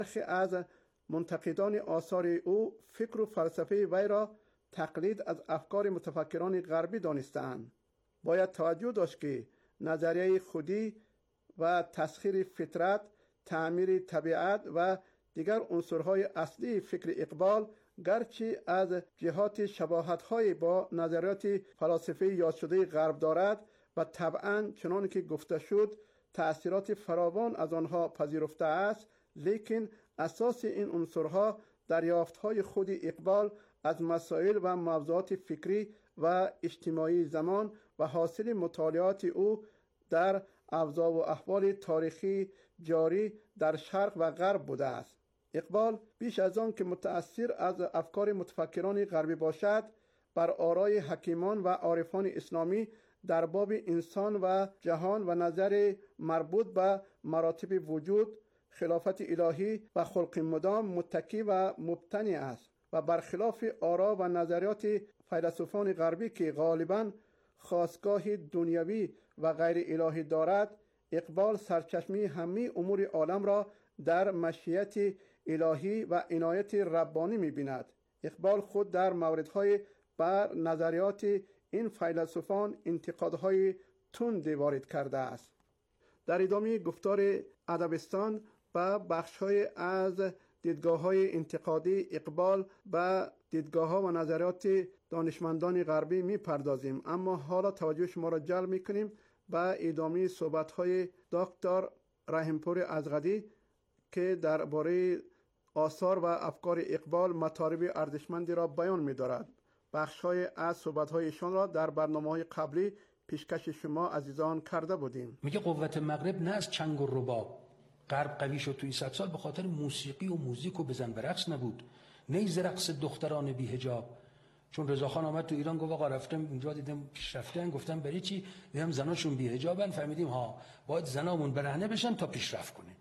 برخی از منتقدان آثار او فکر و فلسفه وی را تقلید از افکار متفکران غربی دانستند. باید توجه داشت که نظریه خودی و تسخیر فطرت، تعمیر طبیعت و دیگر عنصرهای اصلی فکر اقبال گرچه از جهات شباهت‌های با نظریات فلسفی یاد شده غرب دارد و طبعاً چنان که گفته شد تأثیرات فراوان از آنها پذیرفته است، لیکن اساس این عنصرها دریافت‌های خود اقبال از مسائل و موضوعات فکری و اجتماعی زمان و حاصل مطالعات او در اوضاع و احوال تاریخی جاری در شرق و غرب بوده است. اقبال بیش از آن که متأثر از افکار متفکران غربی باشد، بر آرای حکیمان و عارفان اسلامی در باب انسان و جهان و نظر مربوط به مراتب وجود، خلافت الهی و خلق مدام متکی و مبتنی است و برخلاف آرا و نظریات فیلسوفان غربی که غالباً خاستگاه دنیوی و غیر الهی دارد، اقبال سرچشمه همه امور عالم را در مشیت الهی و عنایت ربانی می‌بیند. اقبال خود در موردهای بر نظریات این فیلسوفان انتقادهای تند وارد کرده است. در ادامه گفتار ادبستان به بخش‌های از دیدگاه‌های انتقادی اقبال به دیدگاه‌ها و نظریات دانشمندان غربی می‌پردازیم، اما حالا توجه شما را جلب می‌کنیم به ادامه صحبت‌های دکتر رحیم‌پور ازغدی که درباره آثار و افکار اقبال مطالب ارزشمندی را بیان می‌دارد. بخش‌های از صحبت‌های ایشان را در برنامه‌های قبلی پیشکش شما عزیزان کرده بودیم. میگه قوت مغرب نه از چنگ و رباب، غرب قوی شد تو این 100 سال به خاطر موسیقی و موزیک و بزن به رقص نبود، نیز رقص دختران بی حجاب. چون رضاخان آمد تو ایران گفت آقا رفتم اونجا دیدم پیشرفتن، گفتم برای چی؟ دیدم زناشون بی حجابن، فهمیدیم ها باید زنامون برهنه بشن تا پیشرفت کنیم.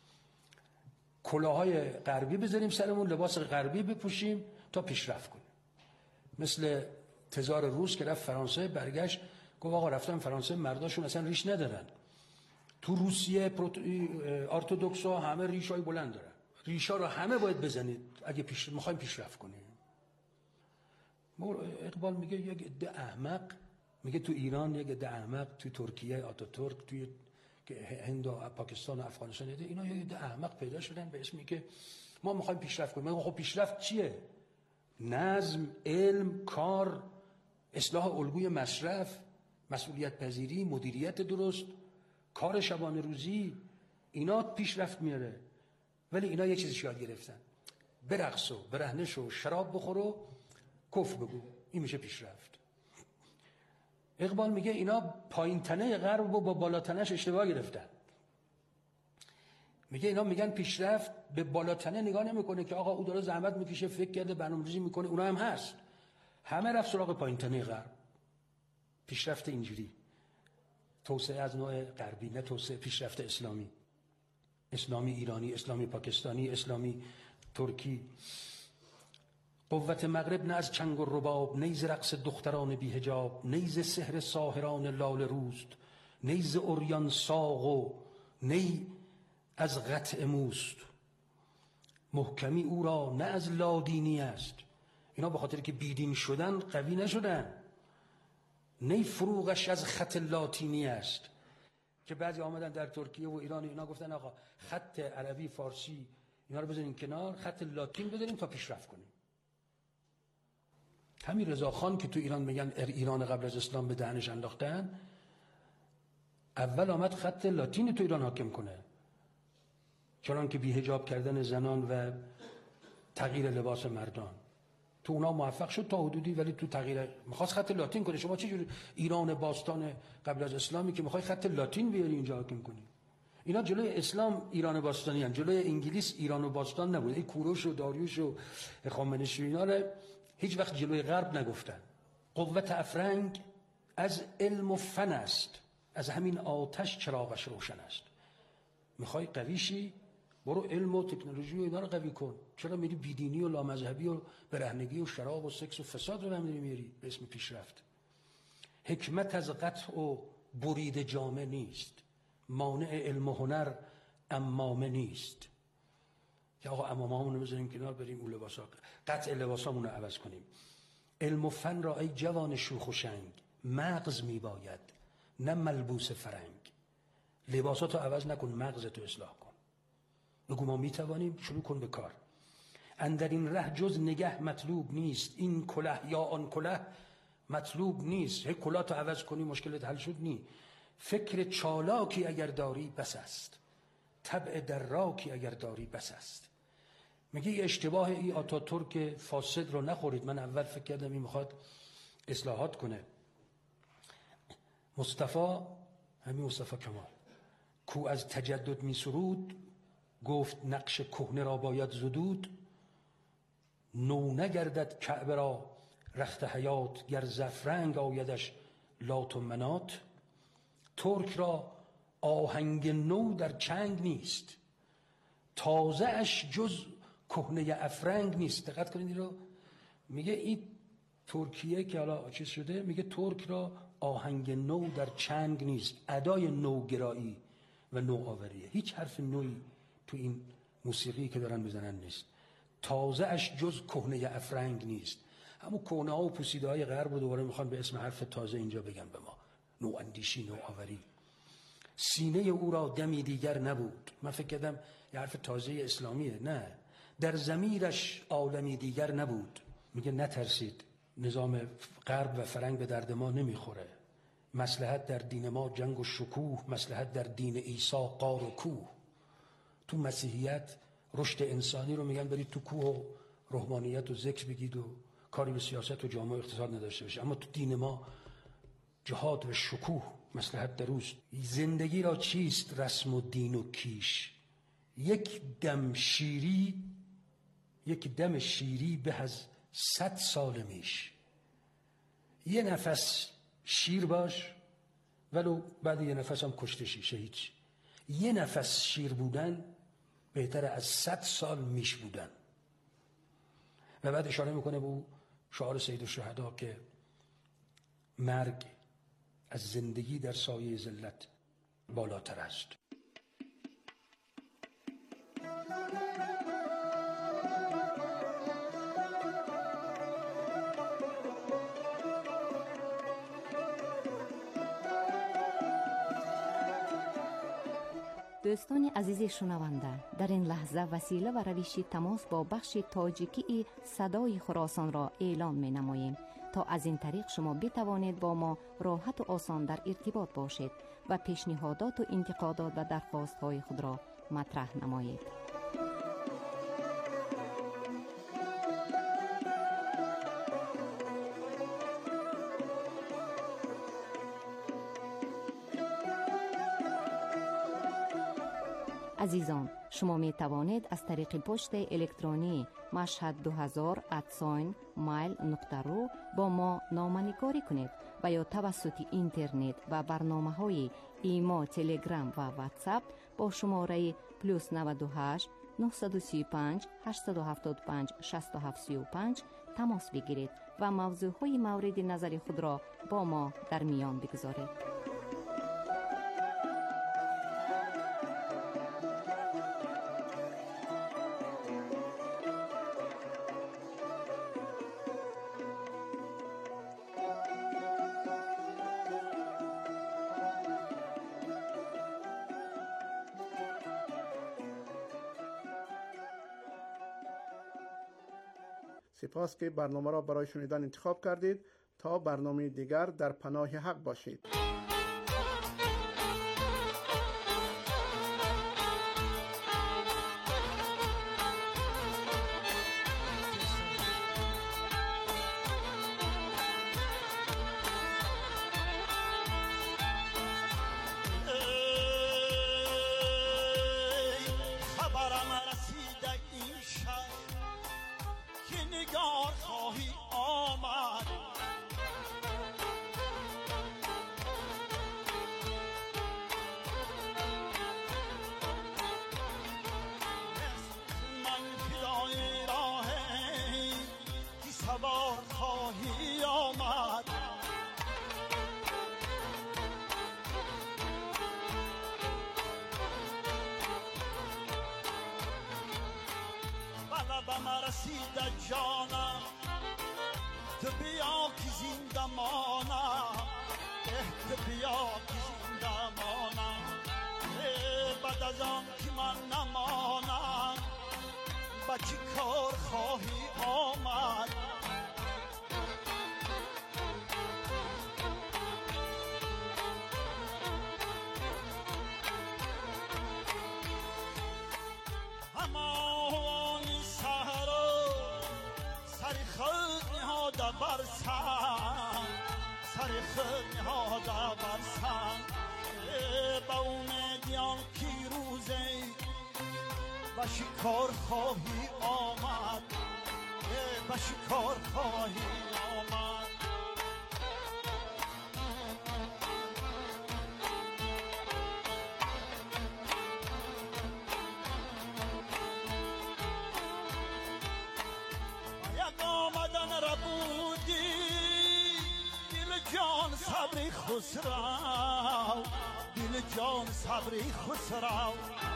کلاهای غربی بذاریم سرمون، لباس غربی بپوشیم تا پیشرفت کنیم. مثل تزار روس که رفت فرانسه، برگشت گفت آقا رفتم فرانسه مرداشون اصلا ریش ندارن. تو روسیه ارتدوکس ها همه ریشای بلند دارن. ریشا رو همه باید بزنید اگه میخوایم پیشرفت کنیم. اقبال میگه یک عده احمق، میگه تو ایران یک عده احمق، تو ترکیه آتاتورک، توی هند و پاکستان و افغانستان اینا یک عده احمق پیدا شدن به اسمی که ما میخوایم پیشرفت کنیم. خب پیشرفت چیه؟ نظم، علم، کار، اصلاح الگوی مصرف، مسئولیت پذیری، مدیریت درست، کار شبانه روزی، اینا پیشرفت میاره. ولی اینا یه چیزی یاد گرفتن: برقص و برهنه شو، شراب بخور و کفر بگو، این میشه پیشرفت. اقبال میگه اینا پایین تنه غرب و با بالا تنهش اشتباه گرفتن. میگه اینا میگن پیشرفت، به بالا تنه نگاه نمیکنه که آقا او داره زحمت میکشه، فکر کرده، برنامه‌ریزی میکنه، اونا هم هست. همه رفت سراغ پایین تنه غرب. پیشرفت اینجوری، توسعه از نوع غربی، نه توسعه پیشرفت اسلامی، اسلامی ایرانی، اسلامی پاکستانی، اسلامی ترکی. قوت مغرب نه از چنگ و رباب، نیز رقص دختران بی حجاب، نیز سحر ساحران لاله روست، نیز عریان ساق و نی از قطع موست. محکمی او را نه از لادینی است، اینا به خاطر که بیدین شدن قوی نشدن. نی فروغش از خط لاتینی است، که بعضی آمدن در ترکیه و ایران اینا گفتن آقا خط عربی فارسی اینا رو بذارین کنار، خط لاتین بذاریم تا پیشرفت کنیم. همین رضاخان که تو ایران میگن ایران قبل از اسلام به دهنش انداختن، اول آمد خط لاتین تو ایران حاکم کنه، چنان که بی‌حجاب کردن زنان و تغییر لباس مردان. تو اونا موفق شد تا حدودی، ولی تو تغییر میخواست خط لاتین کنه. شما چه جوری ایران باستان قبل از اسلامی که میخوای خط لاتین بیاری اینجا حاکم کنی؟ اینا جلوی اسلام ایران باستانی هستند، جلوی انگلیس ایران و باستان نبود. این کوروش و داریوش و هخامنشی اینا رو هیچ وقت جلوی غرب نگفتن. قوت افرنگ از علم و فن است، از همین آتش چراغش روشن است. میخوای قویشی، برو علم و تکنولوژی و اینا رو قوی کن. چرا میری بیدینی و لامذهبی و برهنگی و شراب و سکس و فساد رو هم میری به اسم پیشرفت؟ حکمت از قطع و برید جامه نیست، مانع علم و هنر امامه نیست. که آقا عمامه‌هامون رو بذاریم کنار، بریم اون لباسا، قطع لباسامون رو عوض کنیم. علم و فن را ای جوان شوخ و شنگ، مغز میباید نه ملبوس فرنگ. لباساتو عوض نکن، مغزتو اصلاح کن. بگو ما میتوانیم، شروع کن به کار. اندر این ره جز نگه مطلوب نیست، این کله یا آن کله مطلوب نیست. هی کلاه تو عوض کنی مشکلت حل شد نی. فکر چالاکی اگر داری بس است، طبع دراکی اگر داری بس است. میگه یه اشتباه ای آتاتورک فاسد رو نخورید. من اول فکر کردم این میخواد اصلاحات کنه. همین مصطفی کمال کو از تجدد می سرود، گفت نقش کهنه را باید زدود. نو نگردد کعبه را رخت حیات، گر زفرنگ آیدش لات و منات. ترک را آهنگ نو در چنگ نیست، تازه اش جز کهنه افرنگ نیست. دقت کنید رو میگه این ترکیه که حالا چیز شده، میگه ترک را آهنگ نو در چنگ نیست. ادای نوگرایی و نوآوریه. هیچ حرف نوی تو این موسیقی که دارن میزنن نیست. تازه اش جز کهنه افرنگ نیست. همون کهنه ها و پوسیده های غرب رو دوباره میخوان به اسم حرف تازه اینجا بگن به ما. نواندیشی، نوآوری. سینه او را دمی دیگر نبود. من فکر کردم یه حرف تازه اسلامیه. نه، در ضمیرش عالمی دیگر نبود. میگه نترسید، نظام غرب و فرنگ به درد ما نمیخوره. مصلحت در دین ما جنگ و شکوه، مصلحت در دین عیسی غار و کوه. تو مسیحیت رشد انسانی رو میگن برید تو کوه و روحانیت و ذکر بگید و کاری به سیاست و جامعه و اقتصاد نداشته باشه. اما تو دین ما جهاد و شکوه مصلحت در اوست. زندگی را چیست رسم و دین و کیش، یک دم شیری به از 100 سال میش. یه نفس شیر باش ولو بعد یه نفس هم کشته شی، شهید. یه نفس شیر بودن بهتره از 100 سال میش بودن. و بعد اشاره میکنه به شعار سید الشهدا که مرگ از زندگی در سایه ذلت بالاتر است. دوستان عزیز شنونده، در این لحظه وسیله و روش تماس با بخش تاجیکی صدای خراسان را اعلام می نماییم تا از این طریق شما بتوانید با ما راحت و آسان در ارتباط باشید و پیشنهادات و انتقادات و درخواست های خود را مطرح نمایید. عزیزان، شما می توانید از طریق پست الکترونی mashhad2000@mail.ru با ما نامه‌نگاری کنید و یا توسط اینترنت و برنامه‌های ایما، تلگرام و واتساپ با شماره +98 935 875 6735 تماس بگیرید و موضوعهای مورد نظر خود را با ما در میان بگذارید. سپاس که برنامه را برای شنیدن انتخاب کردید. تا برنامه دیگر در پناه حق باشید. شبم رسید جانم تو بیا که زنده مانم تو بیا که زنده مانم بعد از آن که من نمانم با چی کار خواهی آمد همانی سهرا سر خود نهاده بر سر خود نهاده بر با امیدیان کی روزی با شکار خواهی آمد با شکار خواهی آمد یک آمدن را بودی دل جان صبری خسرو دل جان صبری خسرو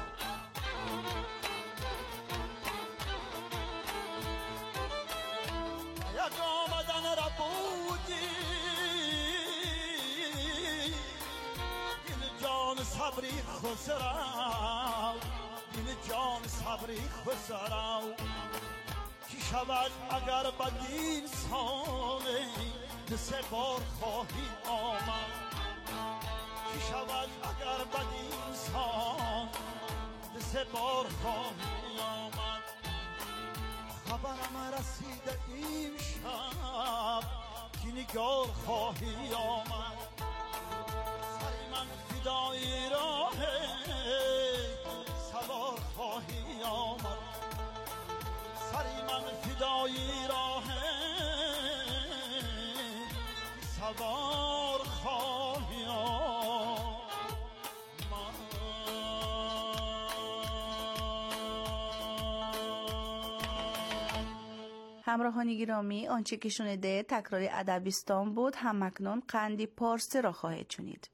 یک آمدن را بودی دل جان صبری خسرو دل جان صبری خسرو کی شود اگر بدین ساله سه بار خواهی آمد کی شود اگر بدین سال سه بار خواهی آمد خبرم رسید این شب که نگار خواهی آمد سری من فدای راه سوار خواهی آمد سری من فدای راه سوار خواهی آمد همراهان گرامی، آنچه که شنیده تکرار ادبیستان بود. هم اکنون قندی پارسی را خواهید شنید.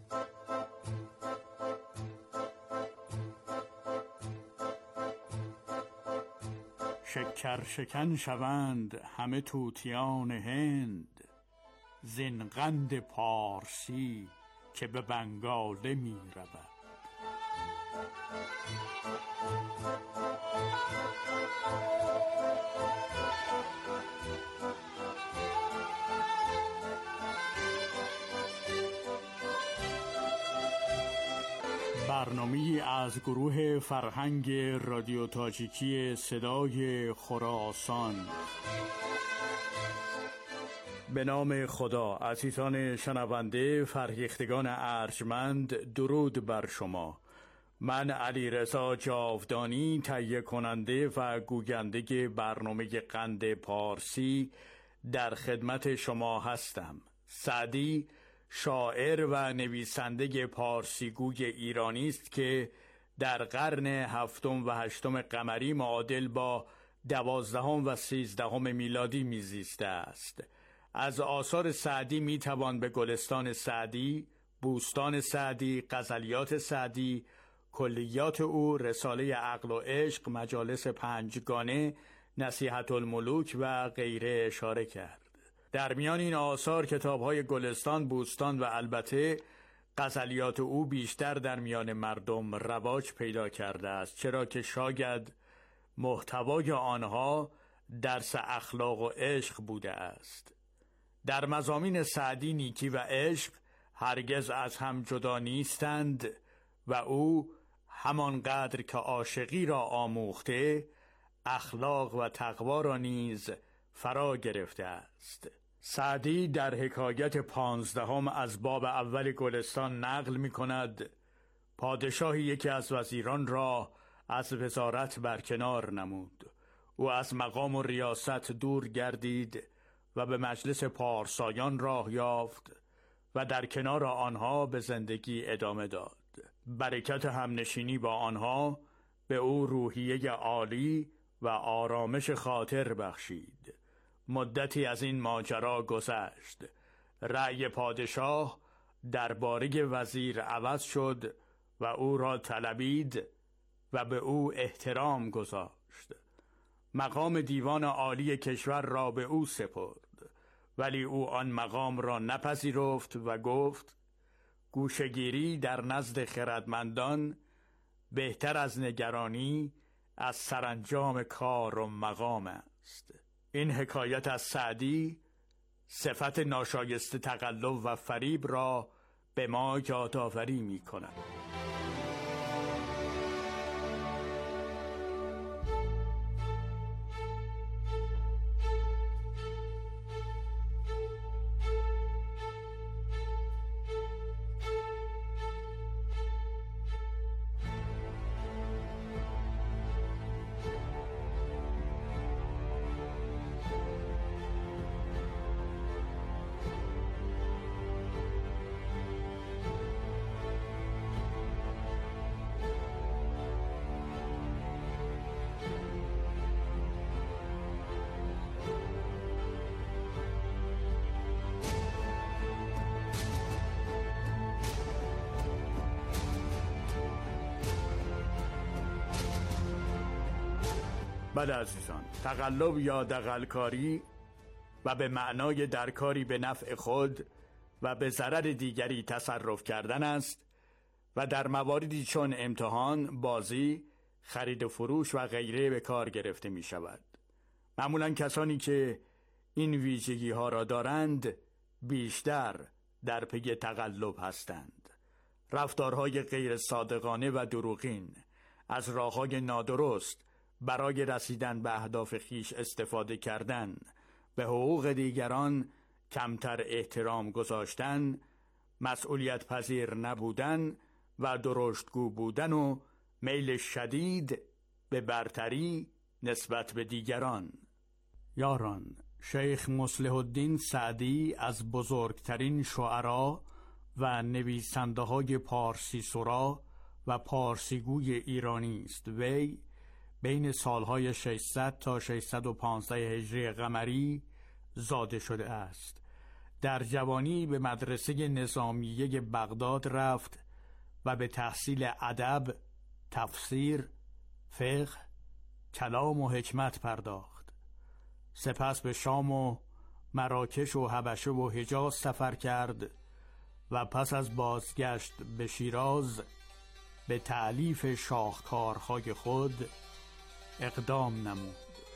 شکر شکن شوند همه طوطیان هند زین قند پارسی که به بنگاله می رود. برنامه‌ای از گروه فرهنگ رادیو تاجیکی صدای خراسان. به نام خدا. عزیزان شنونده فرهیختگان ارجمند، درود بر شما. من علیرضا جاودانی، تهیه کننده و گوینده برنامه قند پارسی در خدمت شما هستم. سعدی شاعر و نویسنده پارسیگوی ایرانی است که در قرن هفتم و هشتم قمری معادل با 12 و 13 میلادی میزیسته است. از آثار سعدی میتوان به گلستان سعدی، بوستان سعدی، غزلیات سعدی، کلیات او، رساله عقل و عشق، مجالس پنجگانه، نصیحت الملوک و غیره اشاره کرد. در میان این آثار کتاب‌های گلستان، بوستان و البته غزلیات او بیشتر در میان مردم رواج پیدا کرده است، چرا که شاید محتوای آنها درس اخلاق و عشق بوده است. در مضامین سعدی نیکی و عشق هرگز از هم جدا نیستند و او همانقدر که عاشقی را آموخته، اخلاق و تقوا را نیز فرا گرفته است. سعدی در حکایت 15 از باب اول گلستان نقل می کند پادشاهی یکی از وزیران را از وزارت برکنار نمود. او از مقام و ریاست دور گردید و به مجلس پارسایان راه یافت و در کنار آنها به زندگی ادامه داد. برکت همنشینی با آنها به او روحیه عالی و آرامش خاطر بخشید. مدتی از این ماجرا گذشت. رأی پادشاه درباره وزیر عوض شد و او را طلبید و به او احترام گذاشت. مقام دیوان عالی کشور را به او سپرد، ولی او آن مقام را نپذیرفت و گفت گوشه‌گیری در نزد خردمندان بهتر از نگرانی از سرانجام کار و مقام است. این حکایت از سعدی صفت ناشایسته تقلب و فریب را به ما یادآوری می‌کند. بله عزیزان، تقلب یا دغل‌کاری و به معنای درکاری به نفع خود و به ضرر دیگری تصرف کردن است و در مواردی چون امتحان، بازی، خرید و فروش و غیره به کار گرفته می شود. معمولاً کسانی که این ویژگی ها را دارند بیشتر در پی تقلب هستند. رفتارهای غیر صادقانه و دروغین، از راههای نادرست برای رسیدن به اهداف خیش استفاده کردن، به حقوق دیگران کمتر احترام گذاشتن، مسئولیت پذیر نبودن و درشتگو بودن و میل شدید به برتری نسبت به دیگران. یاران، شیخ مصلح الدین سعدی از بزرگترین شعرا و نویسنده های پارسی سرا و پارسیگوی ایرانی است. وی بین سالهای 600 تا 615 هجری قمری زاده شده است. در جوانی به مدرسه نظامیه بغداد رفت و به تحصیل ادب، تفسیر، فقه، کلام و حکمت پرداخت. سپس به شام و مراکش و حبشه و حجاز سفر کرد و پس از بازگشت به شیراز به تألیف شاهکارهای خود اقدام نمود.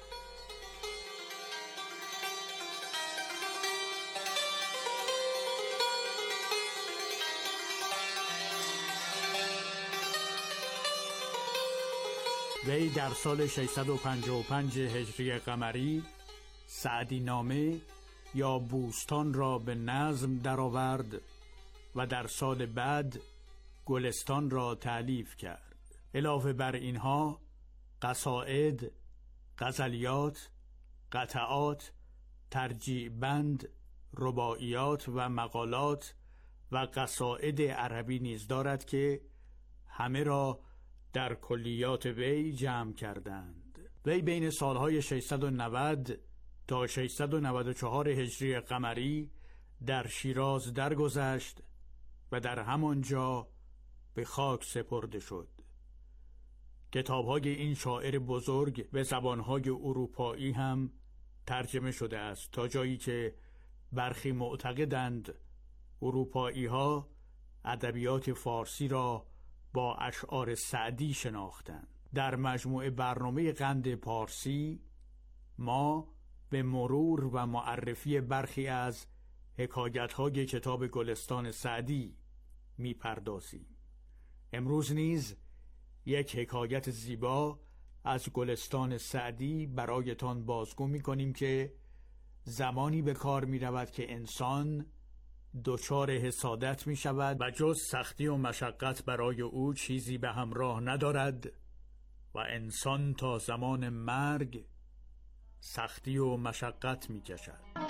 وی در سال 655 هجری قمری سعدی نامه یا بوستان را به نظم درآورد و در سال بعد گلستان را تألیف کرد. علاوه بر اینها قصائد، غزلیات، قطعات، ترجیع بند، رباعیات و مقالات و قصائد عربی نیز دارد که همه را در کلیات وی جمع کردند. وی بین سالهای 690 تا 694 هجری قمری در شیراز درگذشت و در همانجا به خاک سپرده شد. کتاب‌های این شاعر بزرگ به زبان‌های اروپایی هم ترجمه شده است، تا جایی که برخی معتقدند اروپایی‌ها ادبیات فارسی را با اشعار سعدی شناختند. در مجموعه برنامه قند پارسی ما به مرور و معرفی برخی از حکایت‌های کتاب گلستان سعدی می‌پردازیم. امروز نیز یک حکایت زیبا از گلستان سعدی برایتان بازگو می‌کنیم که زمانی به کار می‌رود که انسان دچار حسادت می‌شود و جز سختی و مشقت برای او چیزی به همراه ندارد و انسان تا زمان مرگ سختی و مشقت می‌کشد.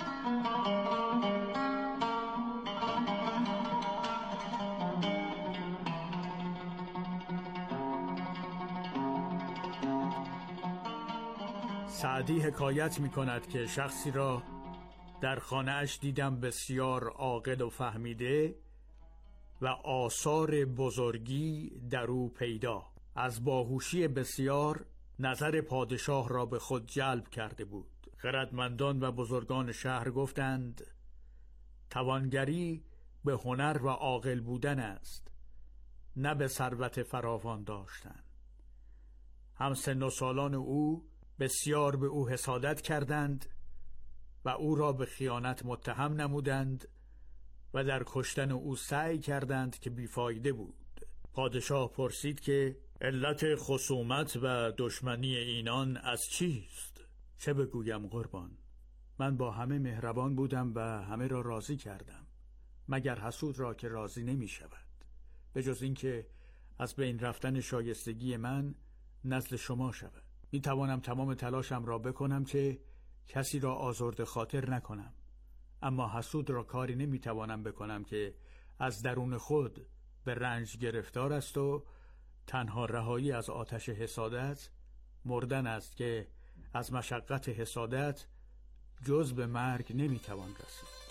سعدی حکایت می کند که شخصی را در خانه اش دیدم بسیار عاقل و فهمیده و آثار بزرگی در او پیدا. از باهوشی بسیار نظر پادشاه را به خود جلب کرده بود. خردمندان و بزرگان شهر گفتند توانگری به هنر و عاقل بودن است، نه به ثروت فراوان داشتن. همسن و سالان او بسیار به او حسادت کردند و او را به خیانت متهم نمودند و در کشتن او سعی کردند که بیفایده بود. پادشاه پرسید که علت خصومت و دشمنی اینان از چیست؟ چه بگویم قربان؟ من با همه مهربان بودم و همه را راضی کردم، مگر حسود را که راضی نمی شود، به جز این که از بین رفتن شایستگی من نزد شما شود. می توانم تمام تلاشم را بکنم که کسی را آزرده خاطر نکنم، اما حسود را کاری نمی توانم بکنم که از درون خود به رنج گرفتار است و تنها رهایی از آتش حسادت مردن است که از مشقت حسادت جز به مرگ نمی توان رسید.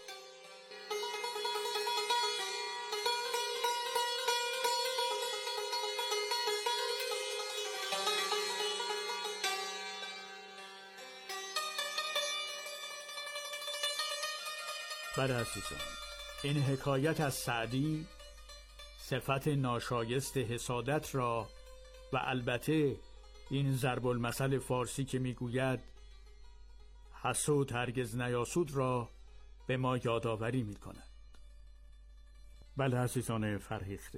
بله عزیزان، این حکایت از سعدی صفت ناشایست حسادت را و البته این ضرب المثل فارسی که میگوید حسود هرگز نیاسود را به ما یادآوری میکند. بله عزیزان فرهیخته،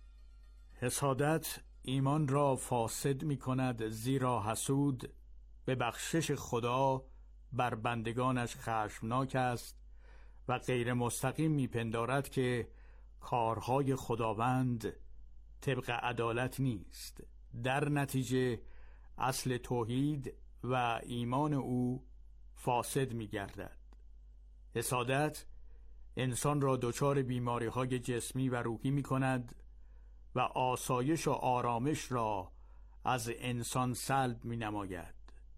حسادت ایمان را فاسد میکند، زیرا حسود به بخشش خدا بر بندگانش خشمناک است و غیر مستقیم میپندارد که کارهای خداوند طبق عدالت نیست. در نتیجه اصل توحید و ایمان او فاسد میگردد. حسادت انسان را دچار بیماری‌های جسمی و روحی میکند و آسایش و آرامش را از انسان سلب مینماید.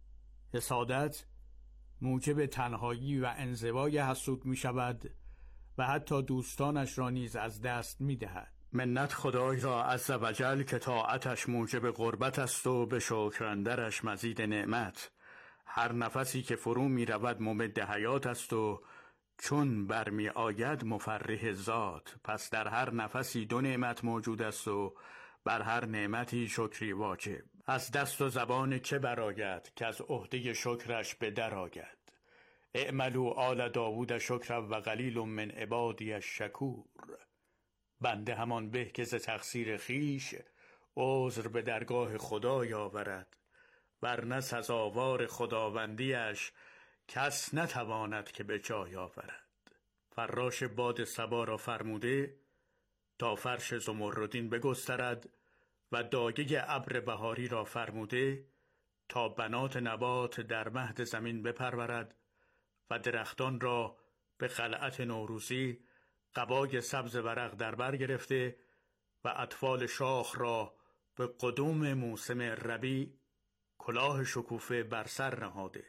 حسادت موجب تنهایی و انزوای حسود می شود و حتی دوستانش را نیز از دست می دهد. منت خدای را عز و جل که طاعتش موجب قربت است و به شکر اندرش مزید نعمت. هر نفسی که فرو می رود ممد حیات است و چون برمی آید مفرح ذات. پس در هر نفسی دو نعمت موجود است و بر هر نعمتی شکری واجب. از دست و زبان چه براید که از عهده شکرش به در آید. اعملوا آل داوود شکر و قلیل من عبادی الشکور. بنده همان به که ز تقصیر خویش عذر به درگاه خدای آورد، ورنه سزاوار خداوندیش کس نتواند که به جای آورد. فراش باد صبا را فرموده تا فرش زمردین بگسترد و دایه ابر بهاری را فرموده تا بنات نبات در مهد زمین بپرورد و درختان را به خلعت نوروزی قبای سبز ورق در بر گرفته و اطفال شاخ را به قدوم موسم ربیع کلاه شکوفه بر سر نهاده.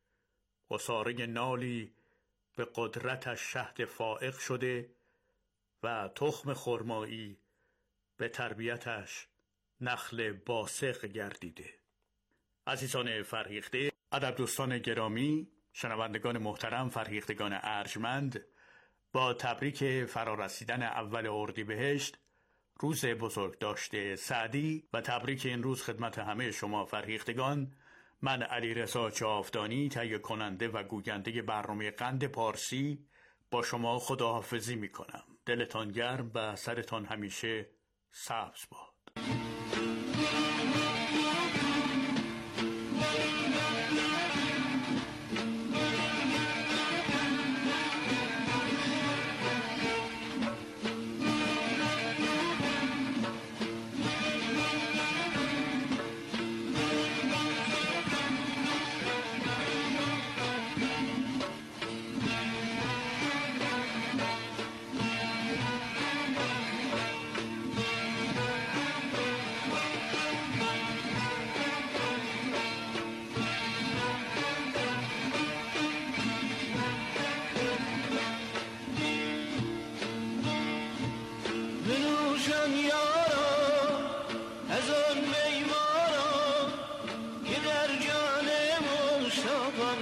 عصاره نالی به قدرتش شهد فائق شده و تخم خرمایی به تربیتش نخل باسق گردیده. عزیزان فرهیخته، ادب دوستان گرامی، شنوندگان محترم، فرهیختگان ارجمند، با تبریک فرارسیدن اول اردیبهشت، روز بزرگ داشته سعدی و تبریک این روز خدمت همه شما فرهیختگان، من علیرضا جاودانی تهیه کننده و گوینده برنامه قند پارسی با شما خداحافظی می کنم. دلتان گرم و سرتان همیشه سبز باد.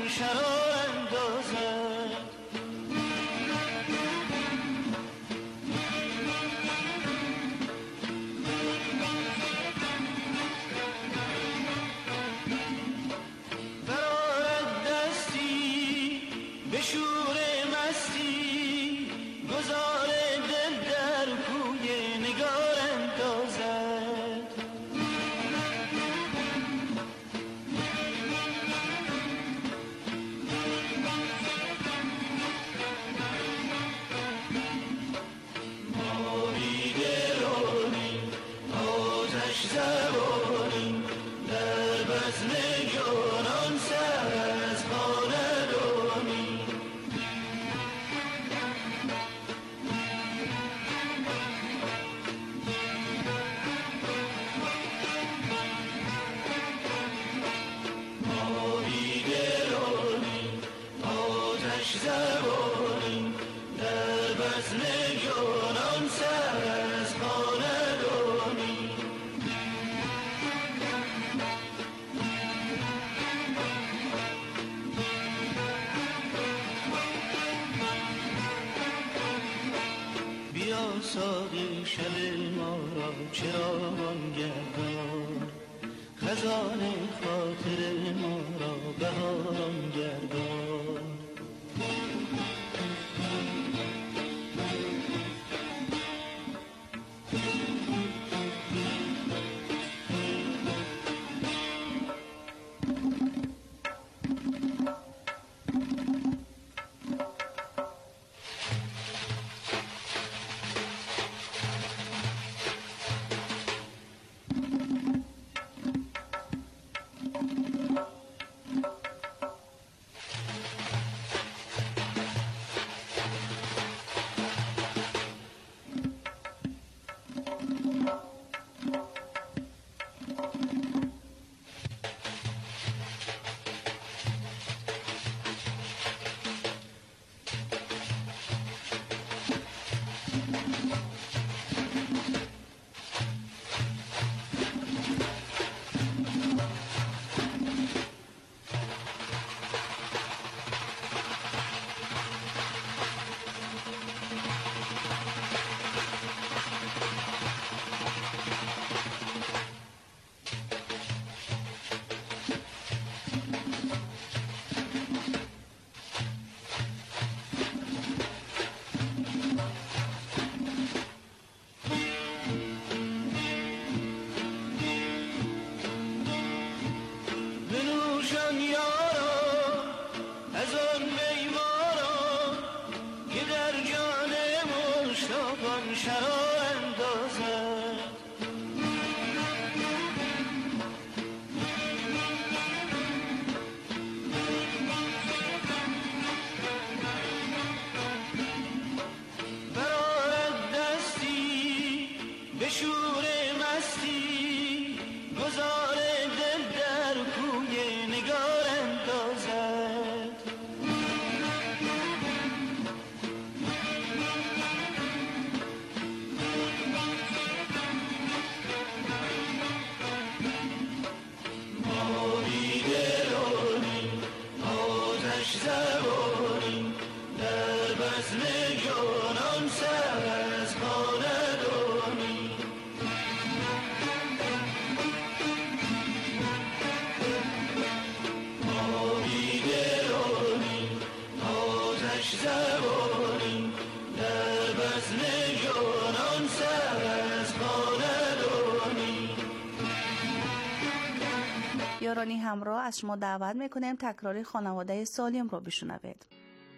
شرار اندازد. برآرد دستی به شور مستی، گذار دل در کوی نگار اندازد. زبانی در بزم جانان سر از خاندانی. ماهی درانی آتش زبانی در بزم جانان سر از خاندانی. بیا ساقی شب ما را چراغان گردان، خزان خاطر ما را بهاران گردان. یارانی همراه از شما دعوت میکنیم تکراری خانواده سالم رو بشنوید.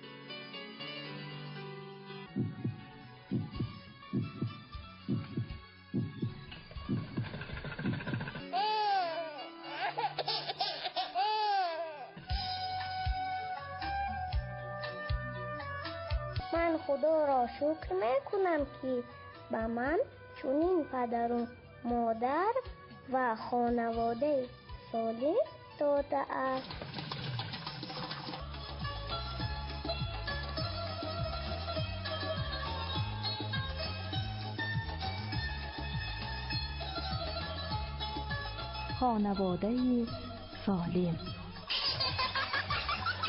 من خدا را شکر میکنم که به من چنین پدر و مادر و خانواده سالم داده است. خانواده سالم.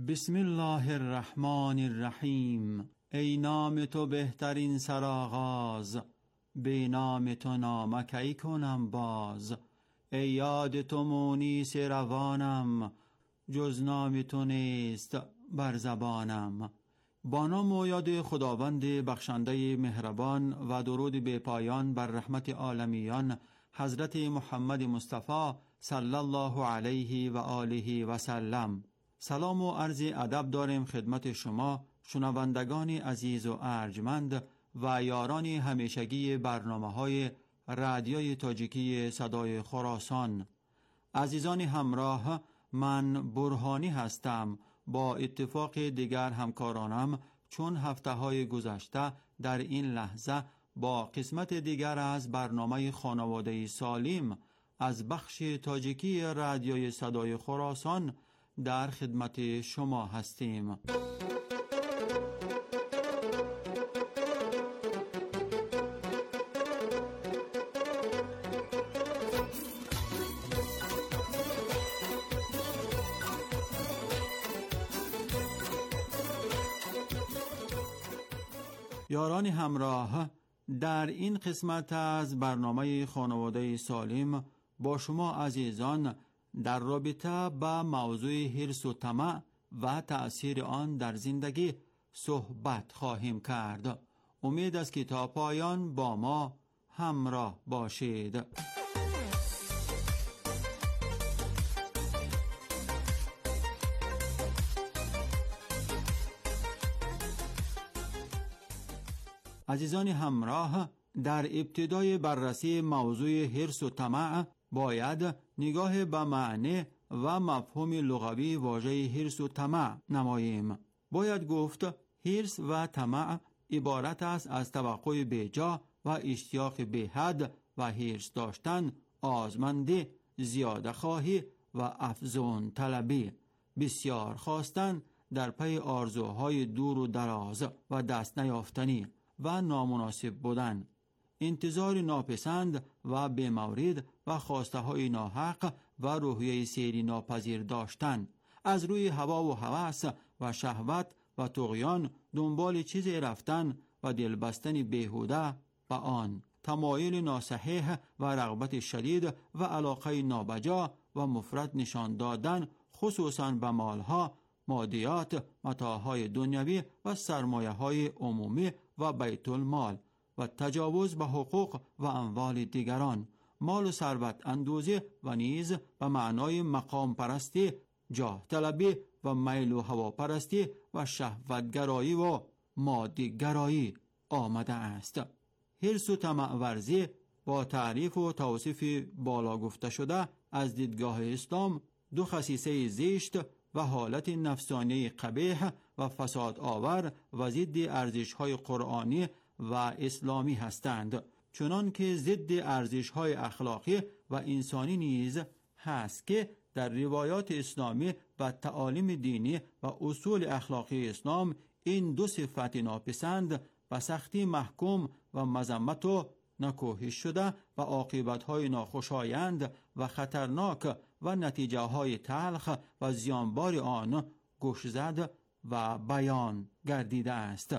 بسم الله الرحمن الرحیم. ای نام تو بهترین سرآغاز، به نام تو نامه کی کنم باز. ای یاد تو مونس روانم، جز نام تو نیست بر زبانم. با نام و یاد خداوند بخشنده مهربان و درود به پایان بر رحمت عالمیان حضرت محمد مصطفی صلی الله علیه و آله و سلم. سلام و عرض ادب داریم خدمت شما شنوندگان عزیز و ارجمند و یاران همیشگی برنامه‌های رادیوی تاجیکی صدای خراسان. عزیزان همراه، من برهانی هستم. با اتفاق دیگر همکارانم چون هفته‌های گذشته در این لحظه با قسمت دیگر از برنامه خانواده سالم از بخش تاجیکی رادیوی صدای خراسان در خدمت شما هستیم. یاران همراه، در این قسمت از برنامه خانواده سالم با شما عزیزان در رابطه با موضوع حرص و طمع و تأثیر آن در زندگی صحبت خواهیم کرد. امید است که تا پایان با ما همراه باشید. عزیزان همراه، در ابتدای بررسی موضوع حرص و طمع باید نگاه به معنی و مفهوم لغوی واژه حرص و طمع نماییم. باید گفت حرص و طمع عبارت است از توقع بیجا و اشتیاق به حد و حرص داشتن، آزمندی، زیاده خواهی و افزون طلبی، بسیار خواستن در پی آرزوهای دور و دراز و دست نیافتنی و نامناسب بودن، انتظار ناپسند و بی‌مورد و خواسته های ناحق و روحیه سیری ناپذیر داشتن، از روی هوا و هوس و شهوت و طغیان دنبال چیزی رفتن و دلبستن بیهوده و آن، تمایل ناصحیح و رغبت شدید و علاقه نابجا و مفرط نشان دادن خصوصاً به مالها، مادیات، متاعهای دنیوی و سرمایه‌های عمومی و بیت المال و تجاوز به حقوق و اموال دیگران، مال و ثروت اندوزی و نیز به معنای مقام پرستی، جاه طلبی و میل و هوا پرستی و شهوتگرایی و مادی گرایی آمده است. حرص و طمع ورزی با تعریف و توصیف بالا گفته شده از دیدگاه اسلام دو خصیصه زشت و حالت نفسانی قبیح و فساد آور و ضد ارزش‌های قرآنی و اسلامی هستند، چنان که ضد ارزش‌های اخلاقی و انسانی نیز هست که در روایات اسلامی و تعالیم دینی و اصول اخلاقی اسلام این دو صفت ناپسند و سختی محکوم و مذمت و نکوهش شده و عاقبت‌های ناخوشایند و خطرناک و نتیجه‌های تلخ و زیانبار آن گوش زد و بیان گردیده است.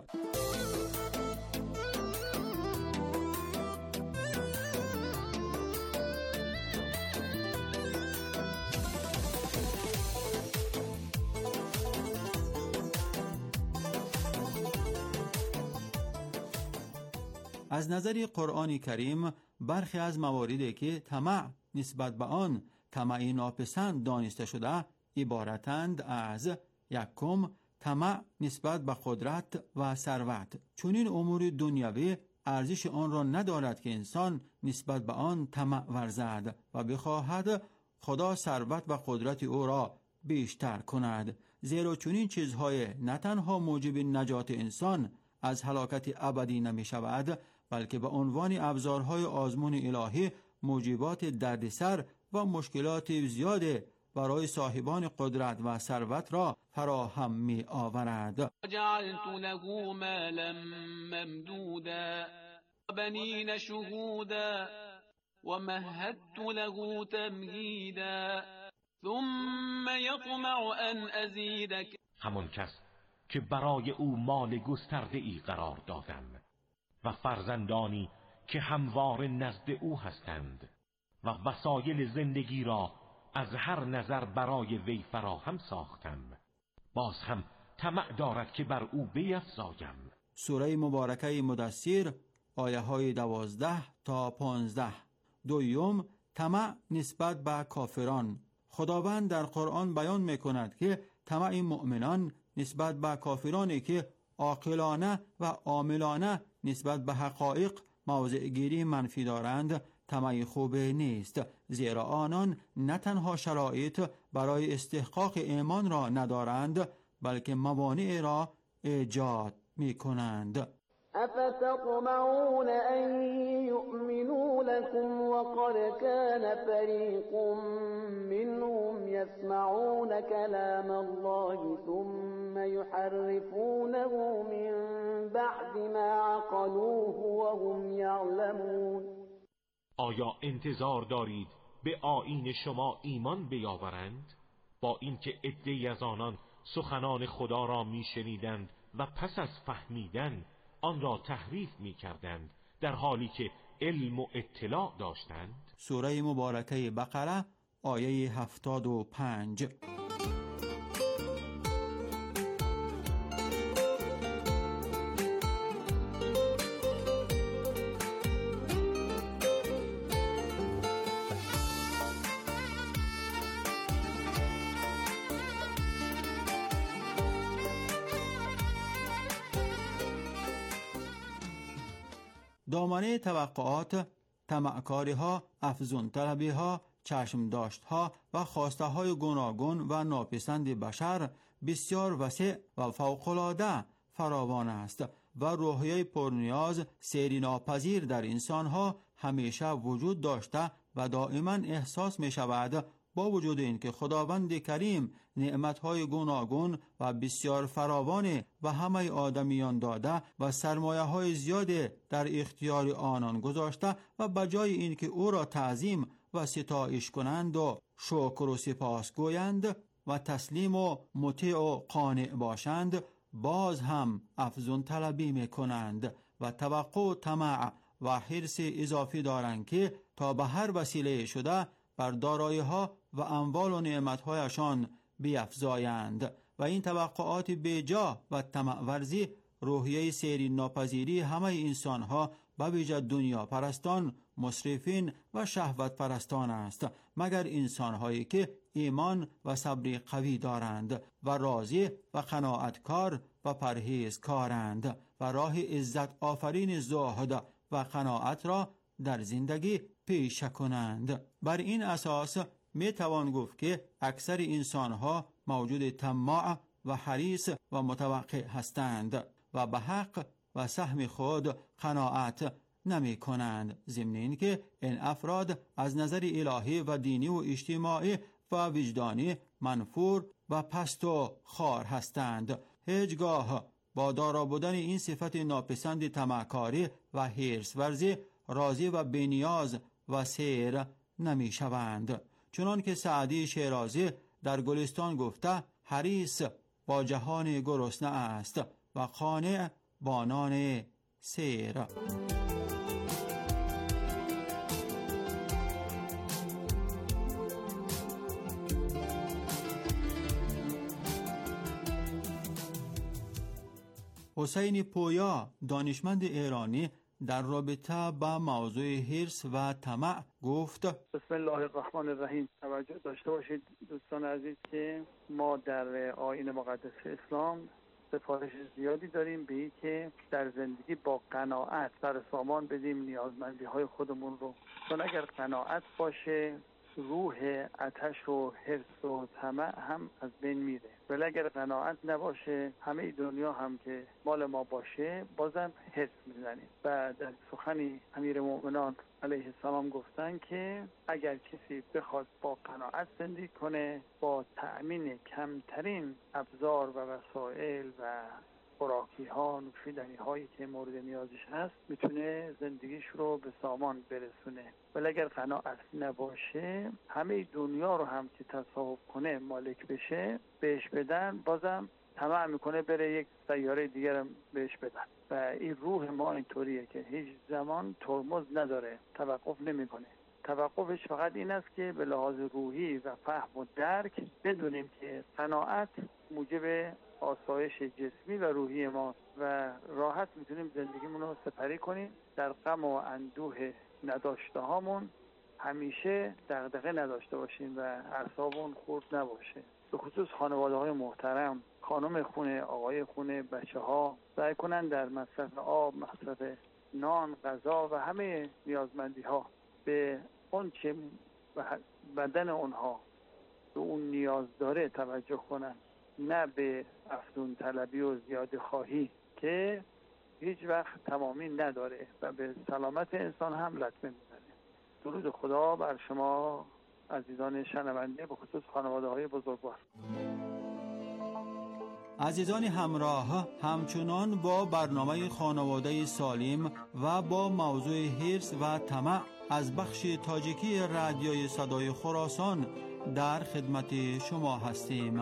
از نظر قرآن کریم برخی از مواردی که طمع نسبت به آن طمع ناپسند دانسته شده عبارتند از: یکم، طمع نسبت به قدرت و ثروت. چون این امور دنیوی ارزش آن را ندارد که انسان نسبت به آن طمع ورزد و بخواهد خدا ثروت و قدرت او را بیشتر کند، زیرا چنین چیزهای نه تنها موجب نجات انسان از هلاکت ابدی نمی شود، بلکه به عنوان ابزارهای آزمون الهی موجبات دردسر و مشکلات زیاد برای صاحبان قدرت و ثروت را فراهم می آورد. جعلت له مالا ممدودا وبنین شهودا ومهدت له تمهیدا ثم يطمع ان ازید همان کس که برای او مال گسترده‌ای قرار دادم و فرزندانی که هموار نزد او هستند و وسایل زندگی را از هر نظر برای وی فراهم ساختم، باز هم طمع دارد که بر او بیفزایم. سوره مبارکه مدثر آیه های 12 تا 15. دوم، طمع نسبت به کافران. خداوند در قرآن بیان میکند که طمع مؤمنان نسبت به کافرانی که عاقلانه و عاملانه نسبت به حقایق موضع گیری منفی دارند طمع خوب نیست، زیرا آنان نه تنها شرایط برای استحقاق ایمان را ندارند بلکه موانع را ایجاد می کنند. افتطمعون ان یؤمنوا لكم وقد كان فریق منهم یسمعون کلام الله ثم یحرفونه من بعد ما عقلوه وهم یعلمون. آیا انتظار دارید به آیین شما ایمان بیاورند با اینکه عده‌ای از آنان سخنان خدا را میشنیدند و پس از فهمیدن آن را تحریف میکردند در حالی که علم و اطلاع داشتند؟ سوره مبارکه بقره آیه 75. دامنه توقعات، طمعکاری ها، افزون طلبی ها، چشم داشت ها و خواسته های گوناگون و ناپسند بشر بسیار وسیع و فوق‌العاده فراوان است و روحیه پرنیاز سیری ناپذیر در انسان ها همیشه وجود داشته و دائما احساس می شود. با وجود اینکه خداوند کریم نعمت‌های گوناگون و بسیار فراوان و همه آدمیان داده و سرمایه‌های زیاد در اختیار آنان گذاشته و بجای اینکه او را تعظیم و ستایش کنند و شکر و سپاس گویند و تسلیم و مطیع و قانع باشند، باز هم افزون طلبی می‌کنند و توقع و طمع و حرص اضافی دارند که تا به هر وسیله شده بر دارایی‌ها و اموال و نعمت‌هایشان بیفزایند و این توقعات بیجا و طمع ورزی روحیه سیری ناپذیری همه انسان‌ها به ویژه دنیا پرستان، مسرفین و شهوت پرستان است، مگر انسان‌هایی که ایمان و صبر قوی دارند و راضی و قناعتکار و پرهیزکارند و راه عزت آفرین زهد و قناعت را در زندگی پیش کنند. بر این اساس می توان گفت که اکثر انسان‌ها موجود طماع و حریص و متوقع هستند و به حق و سهم خود قناعت نمی کنند، ضمن اینکه این افراد از نظر الهی و دینی و اجتماعی و وجدانی منفور و پست و خوار هستند. هیچگاه با دارا بودن این صفت ناپسند طمعکاری و حرص ورزی راضی و بی‌نیاز و سیر نمی شوند. چنان که سعدی شیرازی در گلستان گفته، حریص با جهان گرسنه است و قانع با نان سیر. حسین پویا دانشمند ایرانی در رابطه با موضوع حرص و طمع گفت: بسم الله الرحمن الرحیم. توجه داشته باشید دوستان عزیز که ما در آیین مقدس اسلام سفارش زیادی داریم به این که در زندگی با قناعت سر سامان بدیم نیازمندی های خودمون رو، چون اگر قناعت باشه روح آتش و حرص و طمع هم از بین میره، ولی اگر قناعت نباشه همه دنیا هم که مال ما باشه بازم حرص میزنیم. و در سخنی امیرالمؤمنین علیه السلام گفتن که اگر کسی بخواد با قناعت زندگی کنه، با تأمین کمترین ابزار و وسایل و خوراکی ها، نوشیدنی هایی که مورد نیازش هست، میتونه زندگیش رو به سامان برسونه. ولی اگر قناعت نباشه همه دنیا رو هم که تصاحب کنه، مالک بشه، بهش بدن، بازم طمع میکنه بره یک سیاره دیگر بهش بدن. و این روح ما اینطوریه که هیچ زمان ترمز نداره، توقف نمیکنه. توقفش فقط این است که به لحاظ روحی و فهم و درک بدونیم که قناعت موجب آسایش جسمی و روحی ما و راحت میتونیم زندگیمون رو سپری کنیم. در غم و اندوه نداشته هامون همیشه دغدغه نداشته باشیم و اعصابمون خورد نباشه. به خصوص خانواده های محترم، خانم خونه، آقای خونه، بچه ها سعی کنن در مصرف آب، مصرف نان، غذا و همه نیازمندی ها به اون چه بدن اونها به اون نیاز داره توجه کنن، نه به افزون طلبی و زیاده خواهی که هیچ وقت تمامی نداره و به سلامت انسان هم لطمه میزنه. درود خدا بر شما عزیزان شنونده، به خصوص خانواده های بزرگوار. عزیزان همراه، همچنان با برنامه خانواده سالم و با موضوع حرص و طمع از بخش تاجیکی رادیوی صدای خراسان در خدمت شما هستیم.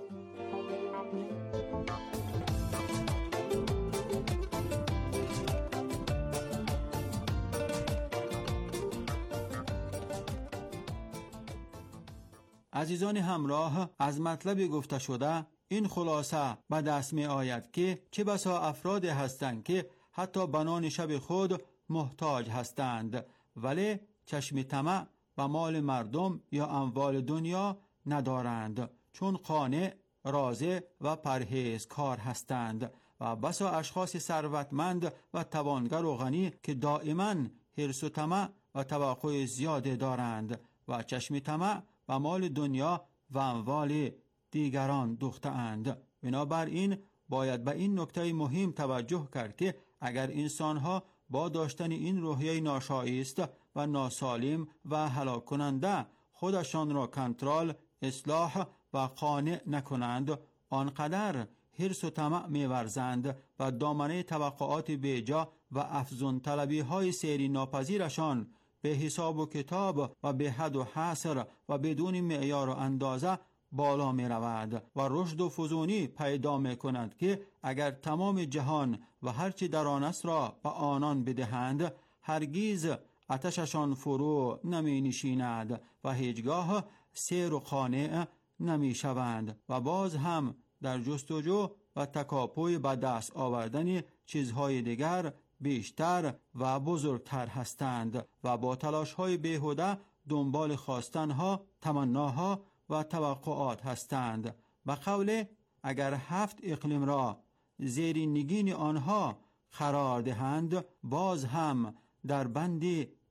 عزیزان همراه، از مطلب گفته شده این خلاصه به دست می آید که چه بسا افراد هستند که حتی بنان شب خود محتاج هستند ولی چشم طمع به مال مردم یا اموال دنیا ندارند، چون قانع، راضی و پرهیزکار هستند. و بسا اشخاص ثروتمند و توانگر و غنی که دائما حرص و طمع و توقع زیاده دارند و چشم طمع و مال دنیا و اموال دیگران دوخته‌اند. بنابراین باید به این نکته مهم توجه کرد که اگر انسان‌ها با داشتن این روحیه ناشایست و ناسالم و هلاک کننده خودشان را کنترل، اصلاح و قانع نکنند، آنقدر حرص و طمع می‌ورزند و دامنه توقعات بیجا و افزون طلبی های سیری ناپذیرشان به حساب و کتاب و به حد و حصر و بدون معیار و اندازه بالا می رود و رشد و فزونی پیدا می کند که اگر تمام جهان و هرچی در آن است را به آنان بدهند هرگیز آتششان فرو نمی نشیند و هیچگاه سیر و قانع نمی شوند و باز هم در جستجو و تکاپوی به دست آوردن چیزهای دیگر بیشتر و بزرگتر هستند و با تلاش‌های بیهوده دنبال خواستنها، تمناها و توقعات هستند. به قول اگر 7 اقلیم را زیر نگین آنها قرار دهند باز هم در بند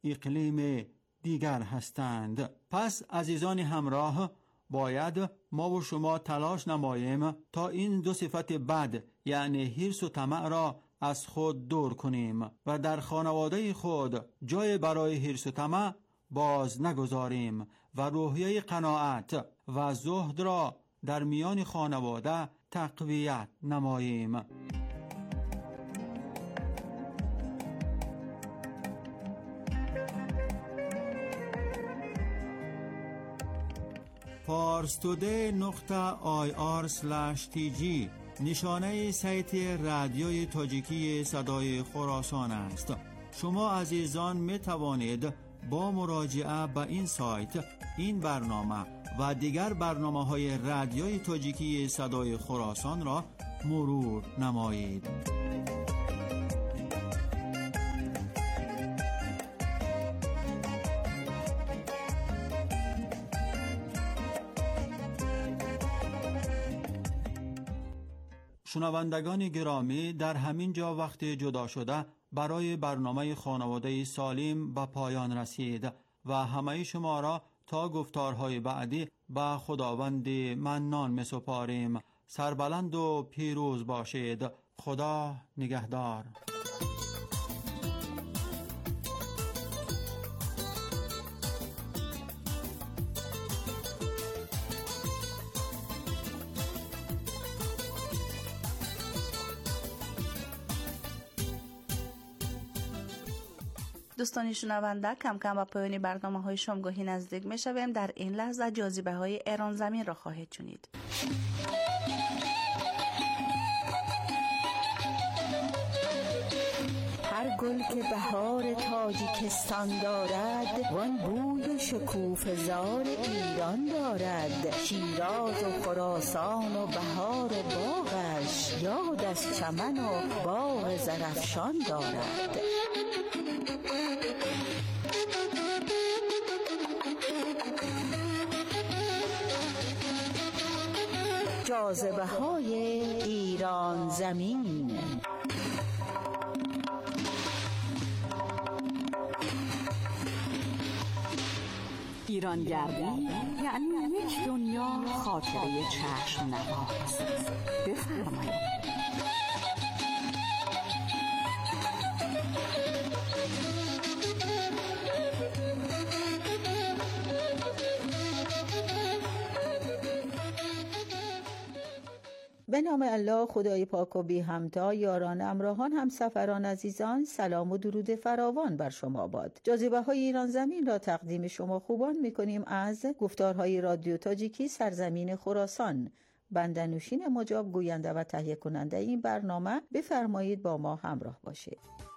اقلیم دیگر هستند. پس عزیزان همراه، باید ما و شما تلاش نماییم تا این دو صفت بد یعنی حرص و طمع را از خود دور کنیم و در خانواده خود جای برای حرص و طمع باز نگذاریم و روحیه قناعت و زهد را در میان خانواده تقویت نماییم. parstoday.ir/tg نشانه سایت رادیوی تاجیکی صدای خراسان است. شما عزیزان می توانید با مراجعه به این سایت این برنامه و دیگر برنامه‌های رادیوی تاجیکی صدای خراسان را مرور نمایید. شنوندگان گرامی، در همین جا وقت جدا شده برای برنامه خانواده سالم به پایان رسید و همه شما را تا گفتارهای بعدی به خداوند منان می سپاریم. سربلند و پیروز باشید. خدا نگهدار. دوستان شنونده، کم کم به پایان برنامه‌های شامگاهی نزدیک می‌شویم. در این لحظه جاذبه‌های ایران زمین را خواهید شنید. گل که بهار تاجیکستان دارد، وان بوی و شکوفه زار ایران دارد. شیراز و خراسان و بهار باغش، یاد از چمن و باغ زرافشان دارد. جاذبه های ایران زمین. ایرانگردی یعنی یک دنیا خاطره چشم نواز. بفرمایید. به نام الله خدای پاک و بی همتا، یاران، همراهان، همسفران عزیزان، سلام و درود فراوان بر شما باد. جاذبه های ایران زمین را تقدیم شما خوبان می‌کنیم از گفتارهای رادیو تاجیکی سرزمین خراسان. بنده نوشین مجاب گوینده و تهیه کننده این برنامه. بفرمایید با ما همراه باشید.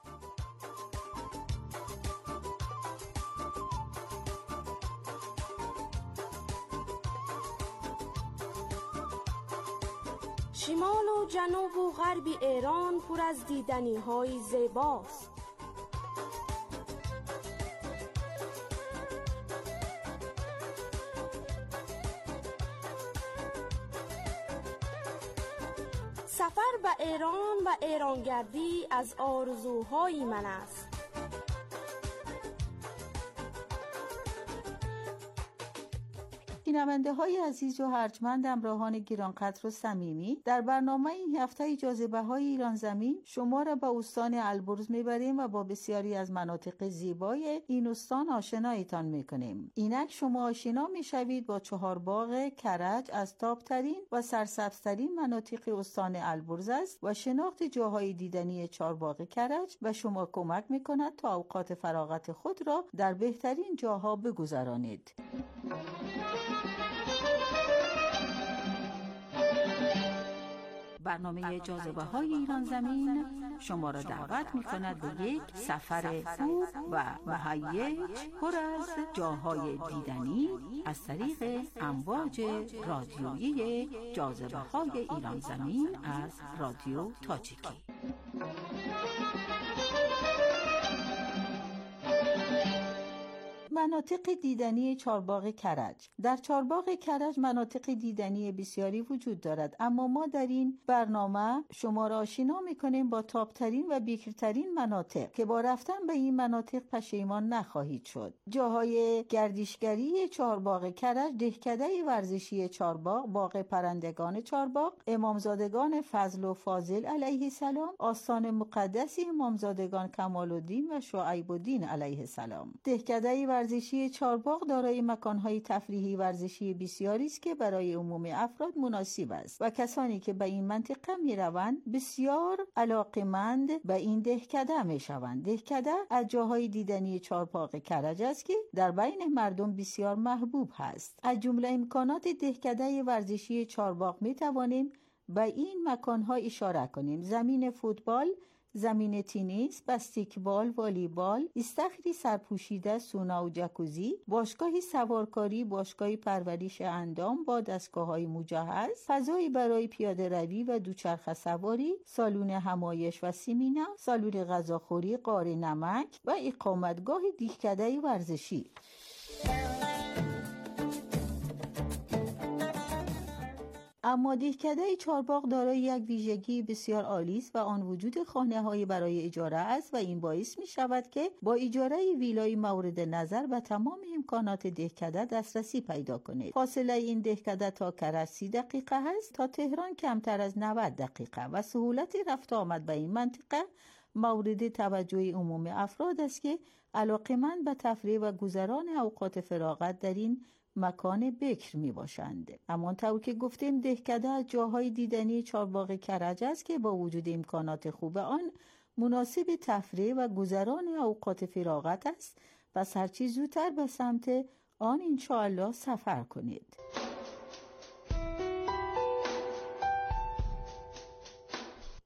شمال و جنوب و غرب ایران پر از دیدنی های زیباست. سفر به ایران و ایرانگردی از آرزوهای من است. شنونده های عزیز و ارجمند، همراهان گرانقدر و صمیمی، در برنامه این هفته جاذبه های ایران زمین شما را به استان البرز میبریم و با بسیاری از مناطق زیبای این استان آشنایتان میکنیم. اینک شما آشنا میشوید با چهارباغ کرج از تابترین و سرسبزترین مناطق استان البرز است و شناخت جاهای دیدنی چهارباغ کرج و شما کمک میکند تا اوقات فراغت خود را در بهترین جاها بگذرانید. برنامه جاذبه های ایران زمین شما را دعوت می کند به یک سفر خوب و مهیج پر از جاهای دیدنی از طریق امواج رادیویی جاذبه های ایران زمین از رادیو تاجیکی. مناطق دیدنی چهارباغ کرج. در چهارباغ کرج مناطق دیدنی بسیاری وجود دارد، اما ما در این برنامه شما را آشنا می‌کنیم با تاپ‌ترین و بیکرترین مناطق که با رفتن به این مناطق پشیمان نخواهید شد. جاهای گردشگری چهارباغ کرج: دهکده ورزشی چهارباغ، باغ پرندگان چهارباغ، امامزادگان فضل و فاضل علیه السلام، آستان مقدس امامزادگان کمال الدین و شعیب الدین علیه السلام. دهکده ورزشی چهارباغ دارای مکان‌های تفریحی ورزشی بسیاری است که برای عموم افراد مناسب است و کسانی که به این منطقه می‌روند بسیار علاقه‌مند به این دهکده می‌شوند. دهکده از جاهای دیدنی چهارباغ کرج است که در بین مردم بسیار محبوب است. از جمله امکانات دهکده ورزشی چهارباغ می‌توانیم به این مکان‌ها اشاره کنیم: زمین فوتبال، زمین تنیس، بسکتبال، والیبال، استخری سرپوشیده، سونا و جکوزی، باشگاه سوارکاری، باشگاه پرورش اندام با دستگاه‌های مجهز، فضایی برای پیاده روی و دوچرخه سواری، سالن همایش و سمینار، سالن غذاخوری، غار نمک و اقامتگاه دهکده ورزشی. اما دهکده چهارباغ دارای یک ویژگی بسیار عالی است و آن وجود خانه‌های برای اجاره است و این باعث می شود که با اجاره ویلای مورد نظر به تمام امکانات دهکده دسترسی پیدا کنید. فاصله این دهکده تا کرج 30 دقیقه است، تا تهران کمتر از 90 دقیقه و سهولت رفت آمد به این منطقه مورد توجه عموم افراد است که علاقه‌مند به تفریح و گذران اوقات فراغت در این مکان بکر می باشند. همانطور که گفتیم دهکده از جاهای دیدنی چهارباغ کرج است که با وجود امکانات خوب آن مناسب تفریح و گذران اوقات فراغت است. پس هرچی زودتر به سمت آن انشاءالله سفر کنید.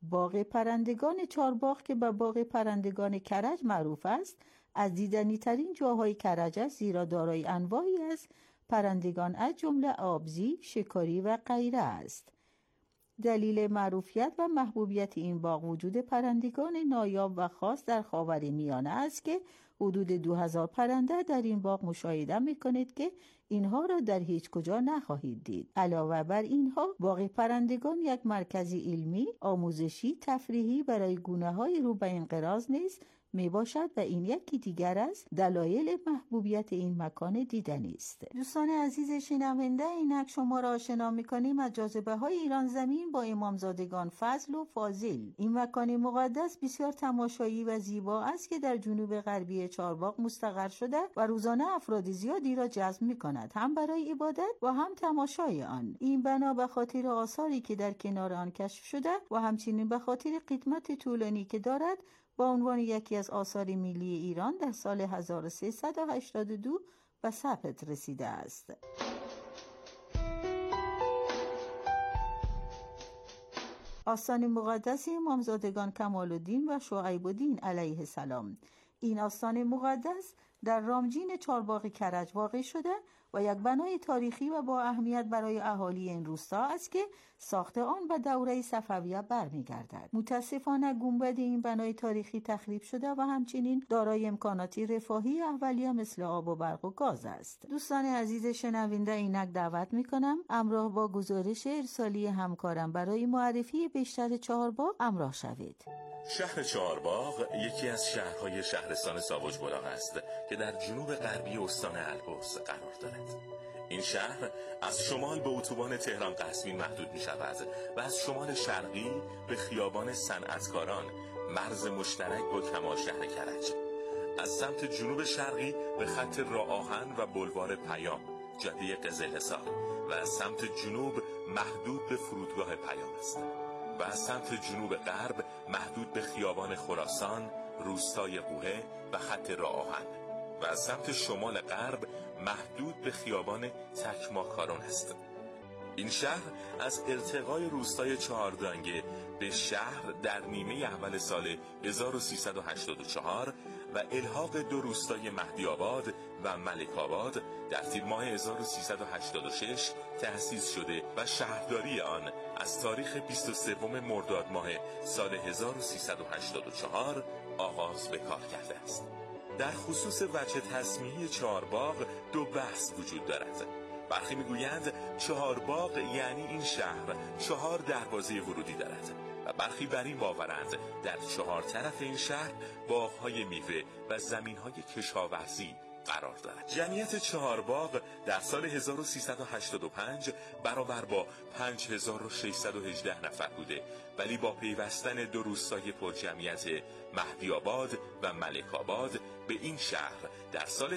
باغ پرندگان چهارباغ که به باغ پرندگان کرج معروف است، از دیدنی ترین جاهای کرج است، زیرا دارای انواعی از پرندگان از جمله آبزی، شکاری و غیره است. دلیل معروفیت و محبوبیت این باغ وجود پرندگان نایاب و خاص در خاورمیانه است که حدود 2000 پرنده در این باغ مشاهده می‌کنید که اینها را در هیچ کجا نخواهید دید. علاوه بر اینها، باغ پرندگان یک مرکز علمی، آموزشی، تفریحی برای گونه‌های رو به انقراض نیز می باشد و این یکی دیگر از دلایل محبوبیت این مکان دیدنی است. دوستان عزیز شنونده، اینک شما را آشنا می‌کنیم از جاذبه‌های ایران زمین با امامزادگان فضل و فاضل. این مکان مقدس بسیار تماشایی و زیبا است که در جنوب غربی چهارباغ مستقر شده و روزانه افراد زیادی را جذب می‌کند، هم برای عبادت و هم تماشای آن. این بنا به خاطر آثاری که در کنار آن کشف شده و همچنین به خاطر قدمت طولانی که دارد با عنوان یکی از آثار ملی ایران در سال 1382 به ثبت رسیده است. آستان مقدس امامزادگان کمال‌الدین و شعیب‌الدین علیه السلام. این آستان مقدس در رامجین چهارباغ کرج واقع شده و یک بنای تاریخی و با اهمیت برای اهالی این روستا است که ساخت آن به دوره صفویه برمیگردد. متاسفانه گنبد این بنای تاریخی تخریب شده و همچنین دارای امکاناتی رفاهی اولیه مثل آب و برق و گاز است. دوستان عزیز شنونده، اینک دعوت میکنم همراه با گزارش ارسالی همکارم برای معرفی بیشتر چهارباغ همراه شوید. شهر چهارباغ یکی از شهرهای شهرستان ساوج بلاغ است که در جنوب غربی استان البرز قرار دارد. این شهر از شمال به اتوبان تهران قزوین محدود می شود و از شمال شرقی به خیابان صنعتکاران مرز مشترک با کمال شهر کرج، از سمت جنوب شرقی به خط راه آهن و بلوار پیام جاده قزلحصار و از سمت جنوب محدود به فرودگاه پیام است و از سمت جنوب غرب محدود به خیابان خراسان، روستای قوهه و خط راه آهن و از سمت شمال غرب محدود به خیابان تکماکارون است. این شهر از التقای روستای چهاردانگه به شهر در نیمه اول سال 1384 و الحاق دو روستای مهدی‌آباد و ملک‌آباد در تیر ماه 1386 تأسیس شده و شهرداری آن از تاریخ 23 مرداد ماه سال 1384 آغاز به کار کرده است. در خصوص وجه تسمیه چهارباغ دو بحث وجود دارد. برخی میگویند چهارباغ یعنی این شهر 4 دروازه ورودی دارد و برخی بر این باورند در 4 طرف این شهر باغ‌های میوه و زمین‌های کشاورزی قرار دارد. جمعیت چهارباغ در سال 1385 برابر با 5618 نفر بوده، ولی با پیوستن دو روستای پرجمعیت مهدی‌آباد و ملک‌آباد به این شهر در سال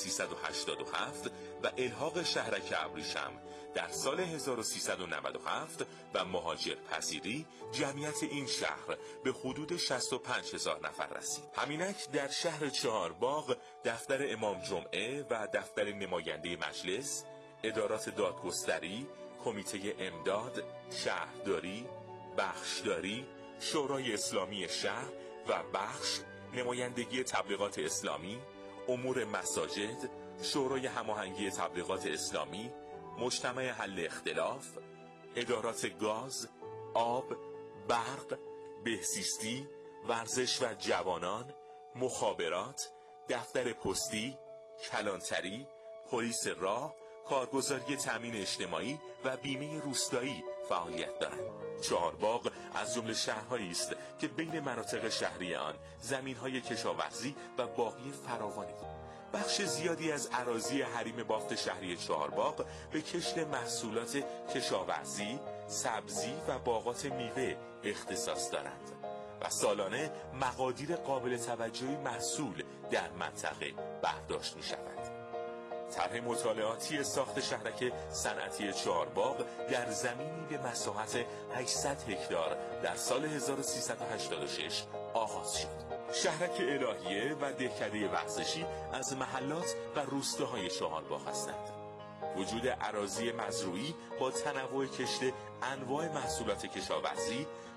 1387 و الحاق شهرک ابریشم در سال 1397 و مهاجر پذیری جمعیت این شهر به حدود 65000 نفر رسید. همینک در شهر چهارباغ دفتر امام جمعه و دفتر نماینده مجلس، ادارات دادگستری، کمیته امداد، شهرداری، بخشداری، شورای اسلامی شهر و بخش، نمایندگی تبلیغات اسلامی، امور مساجد، شورای هماهنگی تبلیغات اسلامی، مجتمع حل اختلاف، ادارات گاز، آب، برق، بهزیستی، ورزش و جوانان، مخابرات، دفتر پستی، کلانتری، پلیس راه، کارگزاری تامین اجتماعی و بیمه روستایی فعالیت دارند. چهارباغ از جمله شهرهایی است که بین مناطق شهری آن زمین‌های کشاورزی و باغی فراوانی دارد. بخش زیادی از اراضی حریم بافت شهری چهارباغ به کشت محصولات کشاورزی، سبزی و باغات میوه اختصاص دارند و سالانه مقادیر قابل توجهی محصول در منطقه برداشت می شود. طرح مطالعاتی ساخت شهرک صنعتی چهارباغ در زمینی به مساحت 800 هکتار در سال 1386 آغاز شد. شهرک الهیه و دهکده ورزشی از محلات و روستاهای چهارباغ هستند. وجود اراضی مزروعی با تنوع کشت انواع محصولات کشاورزی،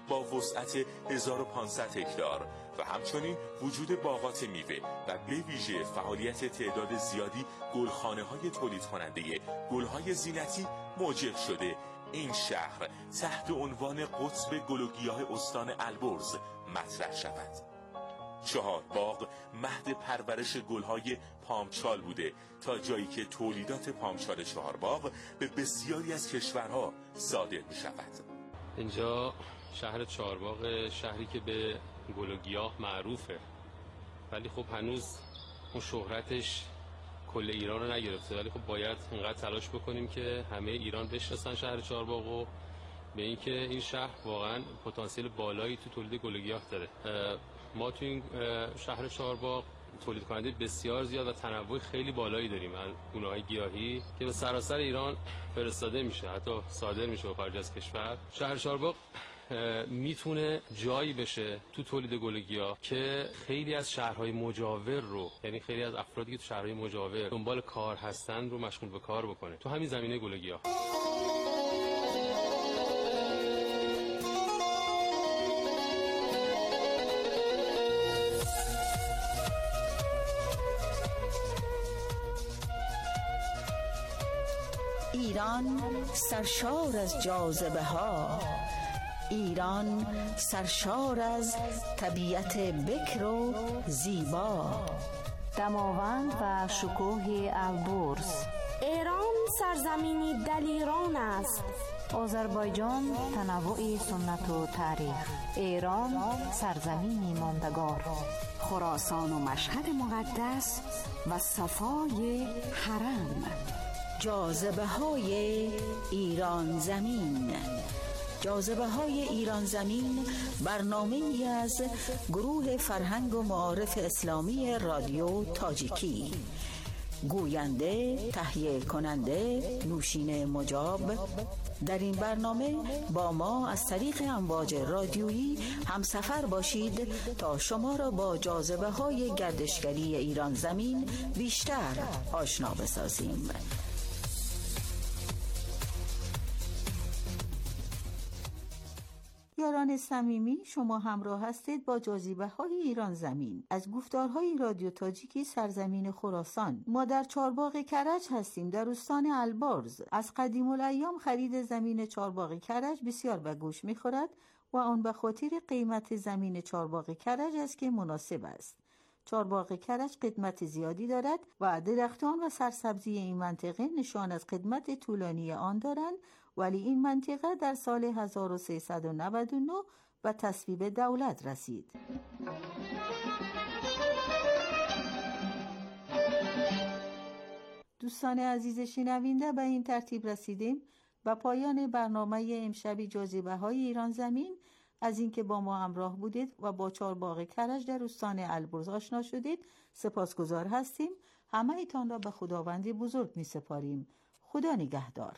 با وسعت 1500 هکتار و همچنین وجود باغات میوه و به ویژه فعالیت تعداد زیادی گلخانه‌های تولید کننده گل‌های زینتی موجب شده این شهر تحت عنوان قطب گل و گیاه استان البرز مطرح شود. چهارباغ مهد پرورش گل‌های پامچال بوده تا جایی که تولیدات پامچال چهارباغ به بسیاری از کشورها صادر می شود. اینجا شهر چهارباغ، شهری که به گل و گیاه معروفه، ولی خب هنوز اون شهرتش کل ایران رو نگرفته، ولی خب باید اینقدر تلاش بکنیم که همه ایران بشناسن شهر چهارباغ و به اینکه این شهر واقعا پتانسیل بالایی تو تولید گل و گیاه داره. ما تو این شهر چهارباغ تولید کننده بسیار زیاد و تنوع خیلی بالایی داریم از گونه‌های گیاهی که به سراسر ایران فرستاده میشه، حتی صادر میشه به خارج از کشور. شهر چهارباغ میتونه جایی بشه تو تولید گل و گیاه که خیلی از شهرهای مجاور رو، یعنی خیلی از افرادی که تو شهرهای مجاور دنبال کار هستن رو مشغول به کار بکنه تو همین زمینه گل و گیاه. ایران سرشار از جاذبه ها، ایران سرشار از طبیعت بکر و زیبا، دماوند و شکوه البرز. ایران سرزمینی دلیران است. آذربایجان تنوع سنت و تاریخ. ایران سرزمینی ماندگار. خراسان و مشهد مقدس و صفای حرم. جاذبه های ایران زمین. جاذبه های ایران زمین برنامه‌ای از گروه فرهنگ و معارف اسلامی رادیو تاجیکی. گوینده، تهیه کننده نوشین مجاب. در این برنامه با ما از طریق امواج رادیویی همسفر باشید تا شما را با جاذبه های گردشگری ایران زمین بیشتر آشنا بسازیم. یاران صمیمی، شما همراه هستید با جاذبه‌های ایران زمین از گفتارهای رادیو تاجیکی سرزمین خراسان. ما در چهارباغ کرج هستیم، در استان البرز. از قدیم الایام خرید زمین چهارباغ کرج بسیار به گوش می‌خورد و آن به خاطر قیمت زمین چهارباغ کرج است که مناسب است. چهارباغ کرج قدمت زیادی دارد و درختان و سرسبزی این منطقه نشان از قدمت طولانی آن دارند، ولی این منطقه در سال 1399 به تصویب دولت رسید. دوستان عزیز شنونده، به این ترتیب رسیدیم به پایان برنامه امشب جاذبه‌های ایران زمین. از اینکه با ما همراه بودید و با چهارباغ کرج در استان البرز آشنا شدید سپاسگزار هستیم. همه ایتان را به خداوند بزرگ می سپاریم. خدا نگهدار.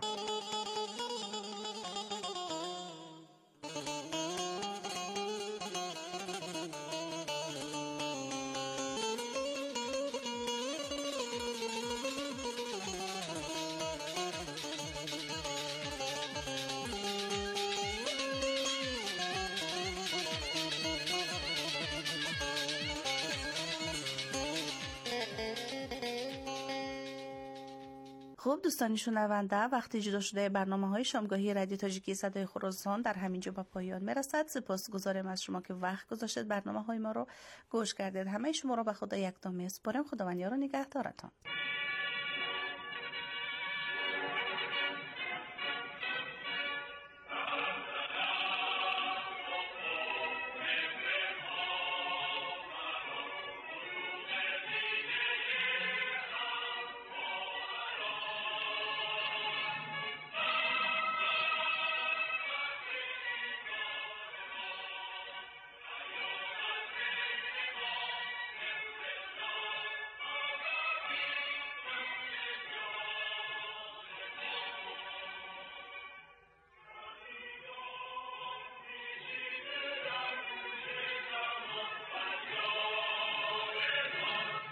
خب دوستان شنونده، وقتی جدا شده برنامه‌های شامگاهی رادیو تاجیکی صدای خراسان در همینجا به پایان میرسد. سپاسگزارم از شما که وقت گذاشتید برنامه‌های ما رو گوش کردید. همه شما رو به خدا یکدام میسپارم. خداوند یار و نگهدارتان.